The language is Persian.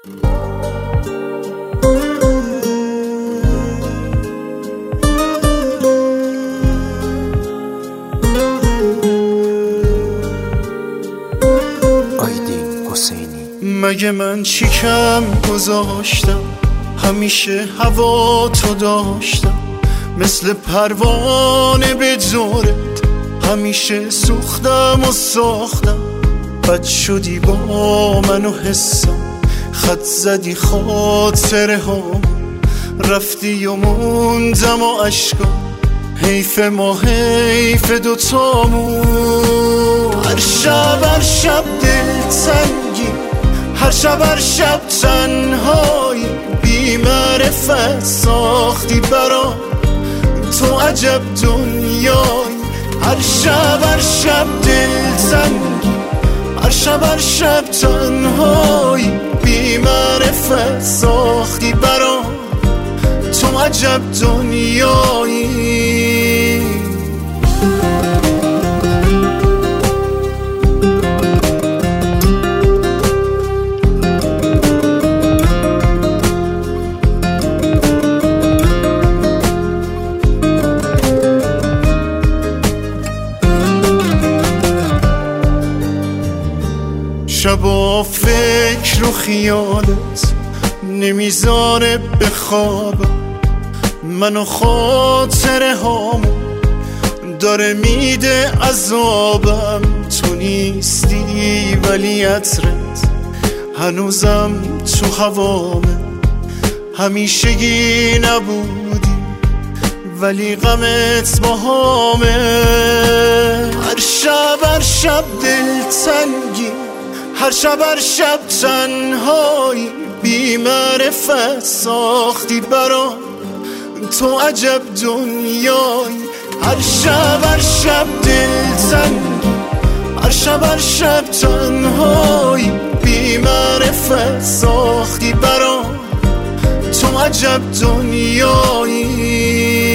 مگه من چی کم گذاشتم؟ همیشه هوا تو داشتم، مثل پروانه به جورت همیشه سوختم و ساختم. بد شدی با من و حسم، خط زدی خاطره ها، رفتی و موندم و عشقم. حیف ما حیف دوتامون. هر شب دلتنگی، هر شب تنهایی، بی معرفت ساختی برام تو عجب دنیایی. هر شب دلتنگی، هر شب تنهایی، بی معرفت ساختی برام تو عجب دنیایی. شبا فکر و خیالت نمیذاره بخوابم، منو خاطره هامون داره میده عذابم. تو نیستی ولی عطرت هنوزم تو هوامه، همیشگی نبودی ولی غمت باهامه. هر شب دلتنگی، هر شب تنهایی، بی معرفت ساختی برام تو عجب دنیایی. هر شب دلتنگی، هر شب تنهایی، بی معرفت ساختی برام تو عجب دنیایی.